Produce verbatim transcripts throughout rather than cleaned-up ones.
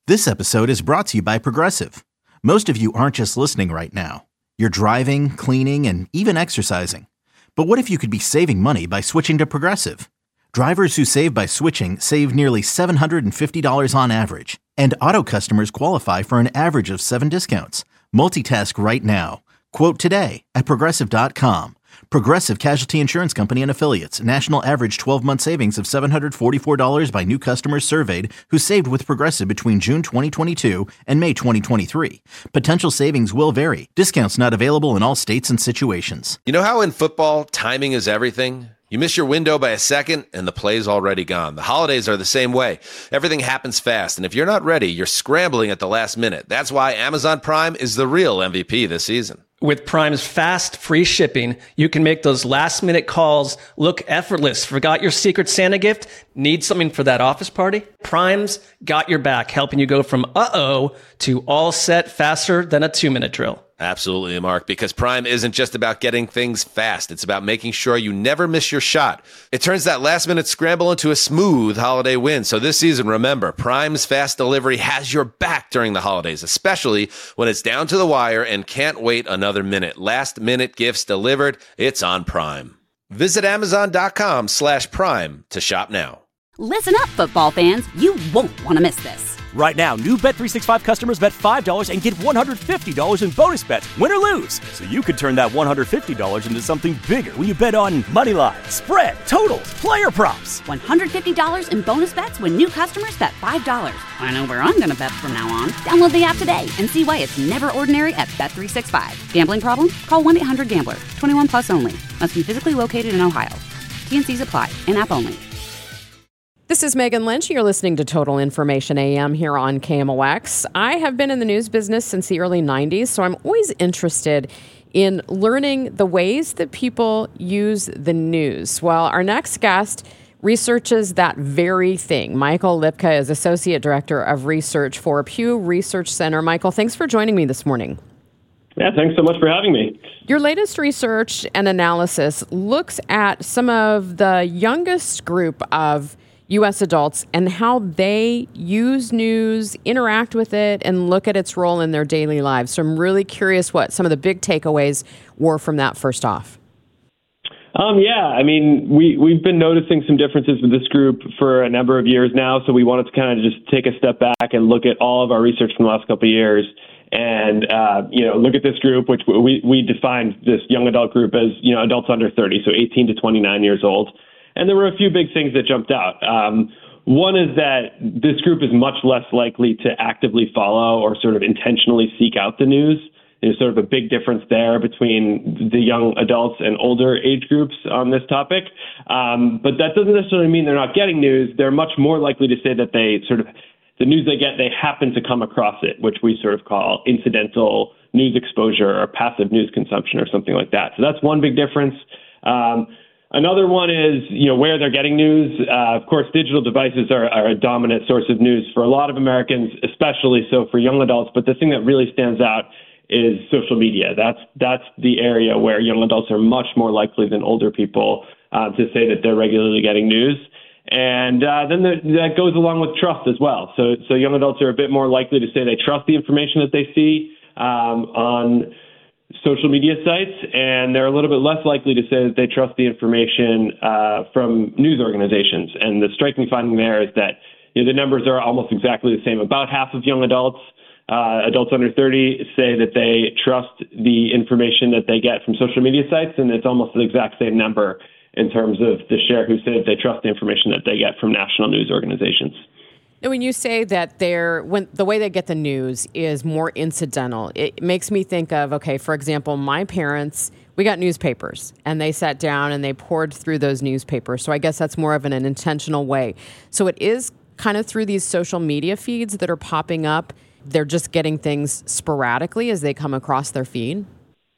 This episode is brought to you by Progressive. Most of you aren't just listening right now. You're driving, cleaning, and even exercising. But what if you could be saving money by switching to Progressive? Drivers who save by switching save nearly seven hundred fifty dollars on average. And auto customers qualify for an average of seven discounts. Multitask right now. Quote today at progressive dot com. Progressive Casualty Insurance Company and Affiliates. National average twelve-month savings of seven hundred forty-four dollars by new customers surveyed who saved with Progressive between June twenty twenty-two and May twenty twenty-three. Potential savings will vary. Discounts not available in all states and situations. You know how in football, timing is everything? You miss your window by a second, and the play's already gone. The holidays are the same way. Everything happens fast, and if you're not ready, you're scrambling at the last minute. That's why Amazon Prime is the real M V P this season. With Prime's fast, free shipping, you can make those last-minute calls look effortless. Forgot your Secret Santa gift? Need something for that office party? Prime's got your back, helping you go from uh-oh to all set faster than a two-minute drill. Absolutely, Mark, because Prime isn't just about getting things fast. It's about making sure you never miss your shot. It turns that last-minute scramble into a smooth holiday win. So this season, remember, Prime's fast delivery has your back during the holidays, especially when it's down to the wire and can't wait another minute. Last-minute gifts delivered. It's on Prime. Visit amazon.com slash prime to shop now. Listen up, football fans. You won't want to miss this. Right now, new Bet three sixty-five customers bet five dollars and get one hundred fifty dollars in bonus bets, win or lose. So you could turn that one hundred fifty dollars into something bigger when you bet on money line, spread, totals, player props. one hundred fifty dollars in bonus bets when new customers bet five dollars. I know where I'm going to bet from now on. Download the app today and see why it's never ordinary at Bet three sixty-five. Gambling problem? Call one eight hundred gambler. twenty-one plus only. Must be physically located in Ohio. T and C's apply. In-app only. This is Megan Lynch. You're listening to Total Information A M here on K M O X. I have been in the news business since the early nineties, so I'm always interested in learning the ways that people use the news. Well, our next guest researches that very thing. Michael Lipka is Associate Director of Research for Pew Research Center. Michael, thanks for joining me this morning. Yeah, thanks so much for having me. Your latest research and analysis looks at some of the youngest group of U S adults and how they use news, interact with it, and look at its role in their daily lives. So I'm really curious what some of the big takeaways were from that first off. Um, yeah, I mean, we, we've been noticing some differences with this group for a number of years now, so we wanted to kind of just take a step back and look at all of our research from the last couple of years and, uh, you know, look at this group, which we, we defined this young adult group as, you know, adults under thirty, so eighteen to twenty-nine years old. And there were a few big things that jumped out. Um, one is that this group is much less likely to actively follow or sort of intentionally seek out the news. There's sort of a big difference there between the young adults and older age groups on this topic. Um, but that doesn't necessarily mean they're not getting news. They're much more likely to say that they sort of, the news they get, they happen to come across it, which we sort of call incidental news exposure or passive news consumption or something like that. So that's one big difference. Um, Another one is, you know, where they're getting news. Uh, of course, digital devices are, are a dominant source of news for a lot of Americans, especially so for young adults. But the thing that really stands out is social media. That's that's the area where young adults are much more likely than older people uh, to say that they're regularly getting news. And uh, then the, that goes along with trust as well. So so young adults are a bit more likely to say they trust the information that they see um, on social media sites, and they're a little bit less likely to say that they trust the information uh, from news organizations. And the striking finding there is that, you know, the numbers are almost exactly the same. About half of young adults, uh, adults under thirty, say that they trust the information that they get from social media sites, and it's almost the exact same number in terms of the share who say that they trust the information that they get from national news organizations. And when you say that they're, when the way they get the news is more incidental, it makes me think of, okay, for example, my parents, we got newspapers and they sat down and they poured through those newspapers. So I guess that's more of an, an intentional way. So it is kind of through these social media feeds that are popping up. They're just getting things sporadically as they come across their feed.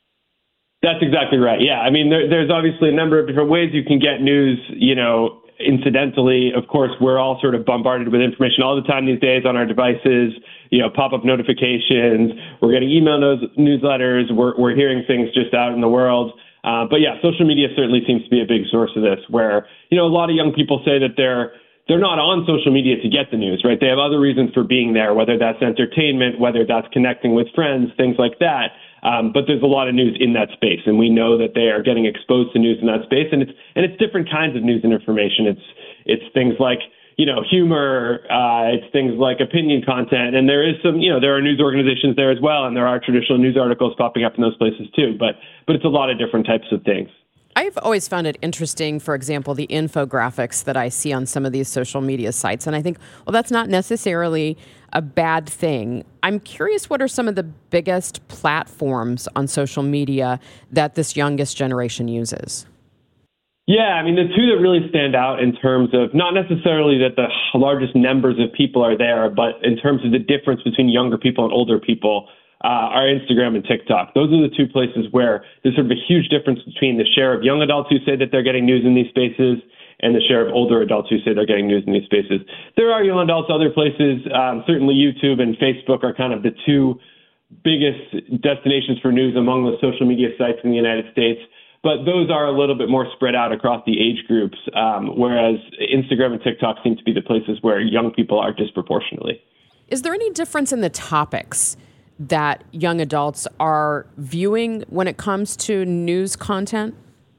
That's exactly right. Yeah. I mean, there, there's obviously a number of different ways you can get news, you know, incidentally. Of course, we're all sort of bombarded with information all the time these days on our devices, you know, pop-up notifications. We're getting email news, newsletters. We're, we're hearing things just out in the world. Uh, but yeah, social media certainly seems to be a big source of this, where, you know, a lot of young people say that they're they're not on social media to get the news, right? They have other reasons for being there, whether that's entertainment, whether that's connecting with friends, things like that. Um, but there's a lot of news in that space, and we know that they are getting exposed to news in that space, and it's and it's different kinds of news and information. It's it's things like, you know, humor, uh, it's things like opinion content, and there is some, you know, there are news organizations there as well, and there are traditional news articles popping up in those places too. But but it's a lot of different types of things. I've always found it interesting, for example, the infographics that I see on some of these social media sites. And I think, well, that's not necessarily a bad thing. I'm curious, what are some of the biggest platforms on social media that this youngest generation uses? Yeah, I mean, the two that really stand out in terms of not necessarily that the largest numbers of people are there, but in terms of the difference between younger people and older people, Uh, are Instagram and TikTok. Those are the two places where there's sort of a huge difference between the share of young adults who say that they're getting news in these spaces and the share of older adults who say they're getting news in these spaces. There are young adults other places. Um, certainly YouTube and Facebook are kind of the two biggest destinations for news among the social media sites in the United States. But those are a little bit more spread out across the age groups, um, whereas Instagram and TikTok seem to be the places where young people are disproportionately. Is there any difference in the topics that young adults are viewing when it comes to news content?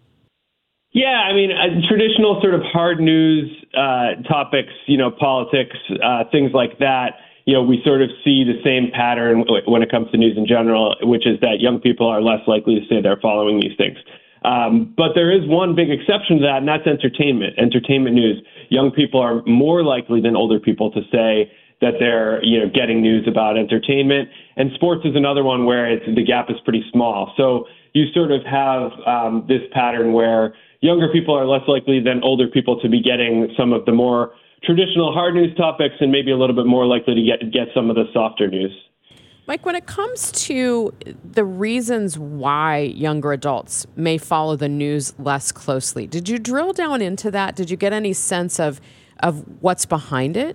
Yeah, I mean, uh, traditional sort of hard news uh, topics, you know, politics, uh, things like that, you know, we sort of see the same pattern when it comes to news in general, which is that young people are less likely to say they're following these things. Um, but there is one big exception to that, and that's entertainment. Entertainment news. Young people are more likely than older people to say that they're, you know, getting news about entertainment. And sports is another one where it's, the gap is pretty small. So you sort of have um, this pattern where younger people are less likely than older people to be getting some of the more traditional hard news topics and maybe a little bit more likely to get, get some of the softer news. Mike, when it comes to the reasons why younger adults may follow the news less closely, did you drill down into that? Did you get any sense of, of what's behind it?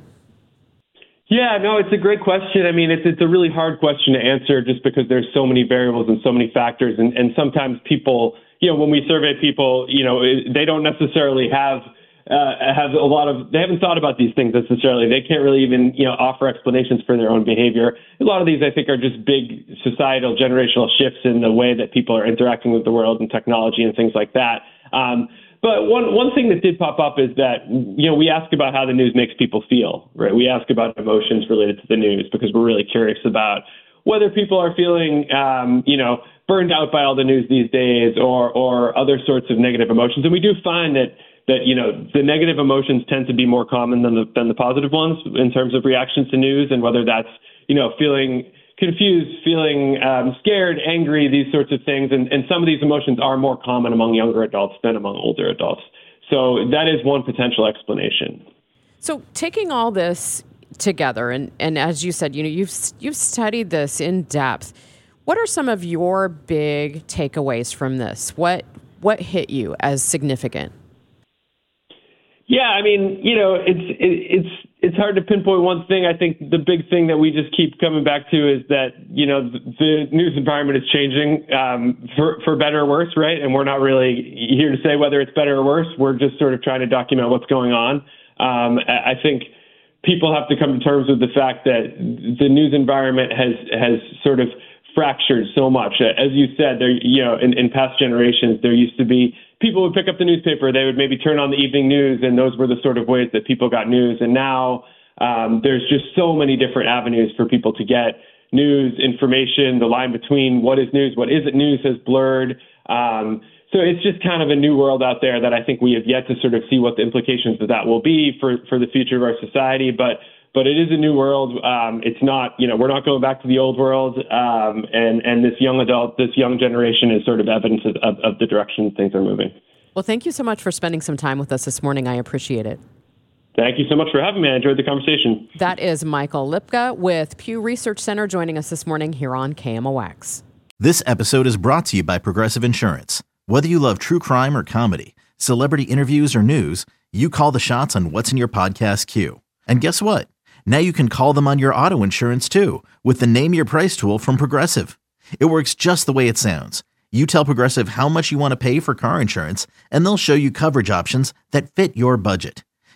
Yeah, no, it's a great question. I mean, it's it's a really hard question to answer just because there's so many variables and so many factors. And, and sometimes people, you know, when we survey people, you know, they don't necessarily have uh, have a lot of, they haven't thought about these things necessarily. They can't really even, you know, offer explanations for their own behavior. A lot of these, I think, are just big societal generational shifts in the way that people are interacting with the world and technology and things like that. Um, But one one thing that did pop up is that, you know, we ask about how the news makes people feel, right? We ask about emotions related to the news because we're really curious about whether people are feeling, um, you know, burned out by all the news these days or or other sorts of negative emotions. And we do find that, that you know, the negative emotions tend to be more common than the, than the positive ones in terms of reactions to news, and whether that's, you know, feeling confused, feeling um, scared, angry, these sorts of things. And, and some of these emotions are more common among younger adults than among older adults. So that is one potential explanation. So taking all this together, and, and as you said, you know, you've you've studied this in depth. What are some of your big takeaways from this? What what hit you as significant? Yeah, I mean, you know, it's it, it's it's hard to pinpoint one thing. I think the big thing that we just keep coming back to is that, you know, the, the news environment is changing um, for for better or worse, right? And we're not really here to say whether it's better or worse. We're just sort of trying to document what's going on. Um, I think people have to come to terms with the fact that the news environment has has sort of fractured so much. As you said, there, you know, in, in past generations, there used to be people would pick up the newspaper, they would maybe turn on the evening news, and those were the sort of ways that people got news. And now um, there's just so many different avenues for people to get news, information. The line between what is news, what isn't news has blurred. Um, so it's just kind of a new world out there that I think we have yet to sort of see what the implications of that will be for, for the future of our society. But But it is a new world. Um, it's not, you know, we're not going back to the old world. Um, and, and this young adult, this young generation is sort of evidence of, of, of the direction things are moving. Well, thank you so much for spending some time with us this morning. I appreciate it. Thank you so much for having me. I enjoyed the conversation. That is Michael Lipka with Pew Research Center joining us this morning here on K M O X. This episode is brought to you by Progressive Insurance. Whether you love true crime or comedy, celebrity interviews or news, you call the shots on what's in your podcast queue. And guess what? Now you can call them on your auto insurance too with the Name Your Price tool from Progressive. It works just the way it sounds. You tell Progressive how much you want to pay for car insurance, and they'll show you coverage options that fit your budget.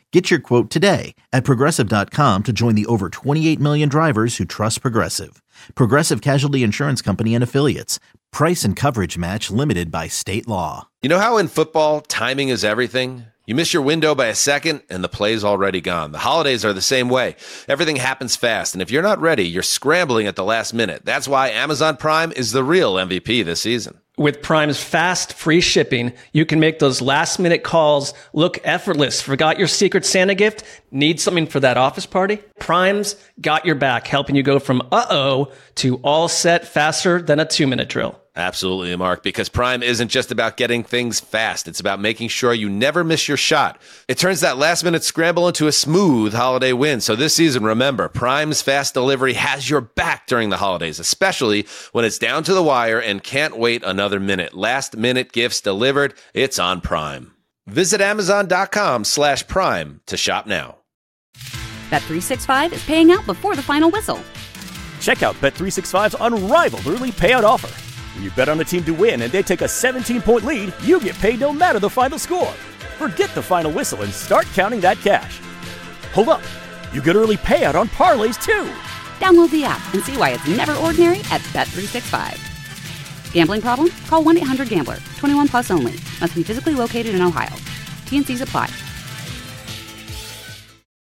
Get your quote today at Progressive dot com to join the over twenty-eight million drivers who trust Progressive. Progressive Casualty Insurance Company and Affiliates. Price and coverage match limited by state law. You know how in football, timing is everything? You miss your window by a second, and the play's already gone. The holidays are the same way. Everything happens fast, and if you're not ready, you're scrambling at the last minute. That's why Amazon Prime is the real M V P this season. With Prime's fast, free shipping, you can make those last-minute calls look effortless. Forgot your Secret Santa gift? Need something for that office party? Prime's got your back, helping you go from uh-oh to all set faster than a two-minute drill. Absolutely, Mark, because Prime isn't just about getting things fast. It's about making sure you never miss your shot. It turns that last-minute scramble into a smooth holiday win. So this season, remember, Prime's fast delivery has your back during the holidays, especially when it's down to the wire and can't wait another minute. Last-minute gifts delivered, it's on Prime. Visit Amazon.com slash Prime to shop now. Bet three sixty-five is paying out before the final whistle. Check out Bet three sixty-five's unrivaled early payout offer. When you bet on a team to win and they take a seventeen-point lead, you get paid no matter the final score. Forget the final whistle and start counting that cash. Hold up. You get early payout on parlays, too. Download the app and see why it's never ordinary at Bet three sixty-five. Gambling problem? Call one eight hundred gambler. twenty-one plus only. Must be physically located in Ohio. T and C's apply.